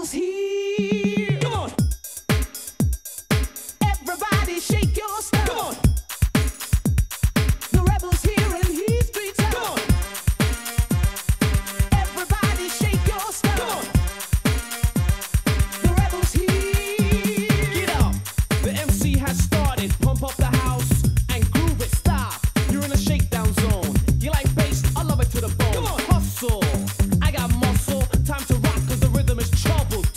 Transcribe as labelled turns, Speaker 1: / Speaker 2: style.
Speaker 1: rebels here. Come on. Everybody shake your stuff. Come on. The rebels here in Heath Street. Come on. Everybody shake your stuff. Come on. The rebels here. Get up. The MC has started. Pump up the house and groove it. Stop. You're in a shakedown zone. You like bass? I love it to the bone. Come on. Hustle. I got muscle. Time to rock 'cause the rhythm is troubled.